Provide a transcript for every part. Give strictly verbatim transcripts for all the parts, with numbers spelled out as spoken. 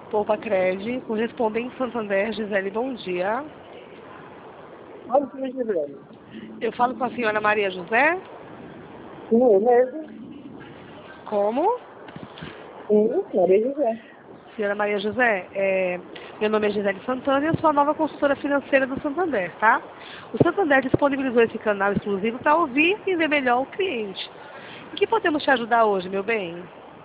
Poupa Cred, correspondente Santander, Gisele, bom dia. Olha o que Gisele. Eu falo com a senhora Maria José? Sim, eu mesmo. Como? Sim, Maria José. Senhora Maria José, é, meu nome é Gisele Santana e eu sou a nova consultora financeira do Santander, tá? O Santander disponibilizou esse canal exclusivo para ouvir e ver melhor o cliente. Em que podemos te ajudar hoje, meu bem?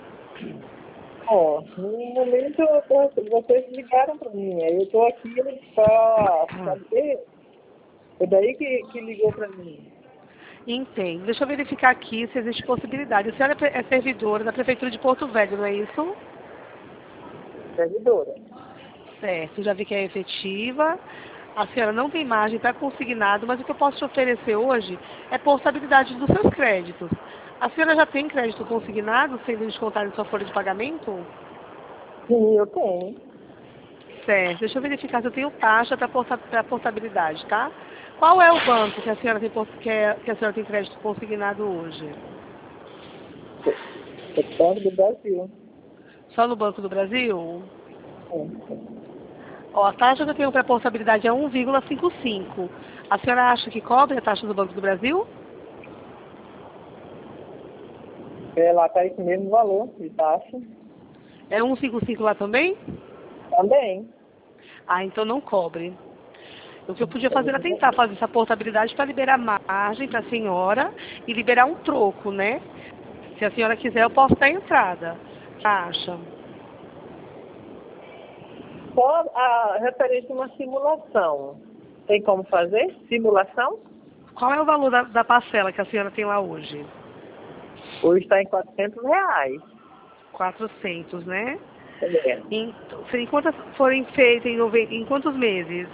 Ó, no momento eu tô- vocês ligaram para mim, aí eu estou aqui para saber. É daí que, que ligou para mim. Entendo. Deixa eu verificar aqui se existe possibilidade. A senhora é pre- é servidora da Prefeitura de Porto Velho, não é isso? Servidora. Certo, já vi que é efetiva. A senhora não tem margem para consignado, mas o que eu posso te oferecer hoje é portabilidade dos seus créditos. A senhora já tem crédito consignado, sendo descontado em sua folha de pagamento? Sim, eu tenho. Certo, deixa eu verificar se eu tenho taxa para porta, pra portabilidade, tá? Qual é o banco que a senhora tem, pos- que é- que a senhora tem crédito consignado hoje? É Banco do Brasil. Só no Banco do Brasil? Sim. Ó, a taxa que eu tenho para portabilidade é um vírgula cinquenta e cinco. A senhora acha que cobre a taxa do Banco do Brasil? É, lá está esse mesmo valor de taxa. É um vírgula cinquenta e cinco lá também? Também. Ah, então não cobre. O que eu podia fazer era tentar fazer essa portabilidade para liberar margem para a senhora e liberar um troco, né? Se a senhora quiser, eu posso dar entrada. Taxa. Só a referente a uma simulação. Tem como fazer? Simulação? Qual é o valor da, da parcela que a senhora tem lá hoje? Hoje está em quatrocentos reais. quatrocentos, né? É. Em, em quantas forem feitas em, nove- em quantos meses?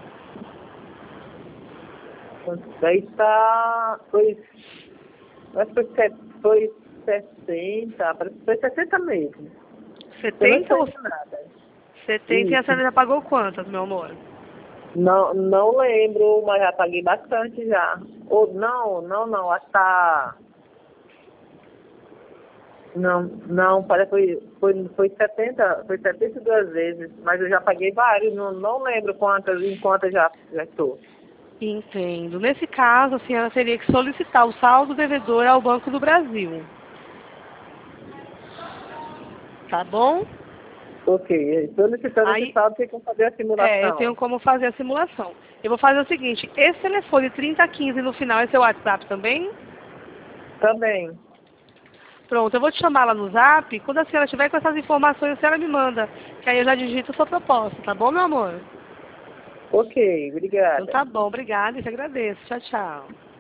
Daí está. Foi. Acho que foi, se- foi sessenta. Parece que foi sessenta mesmo. Eu não setenta ou sei de nada. setenta e a Isso. senhora já pagou quantas, meu amor? Não, não lembro, mas já paguei bastante já. Ou não, não, não. Acho que tá. Não, não, parece que foi, foi, foi setenta, foi setenta e duas vezes, mas eu já paguei vários, não, não lembro quantas, em quantas já já estou. Entendo. Nesse caso, a senhora teria que solicitar o saldo devedor ao Banco do Brasil. Tá bom? Ok, solicitando esse Aí, saldo, tem que fazer a é, eu tenho simulação. como fazer a simulação. Eu vou fazer o seguinte, esse telefone trinta quinze no final é seu WhatsApp também? Também. Pronto, eu vou te chamar lá no Zap. Quando a senhora tiver com essas informações, a senhora me manda. Que aí eu já digito a sua proposta, tá bom, meu amor? Ok, Então tá obrigada. bom, obrigada, eu te agradeço. Tchau, tchau.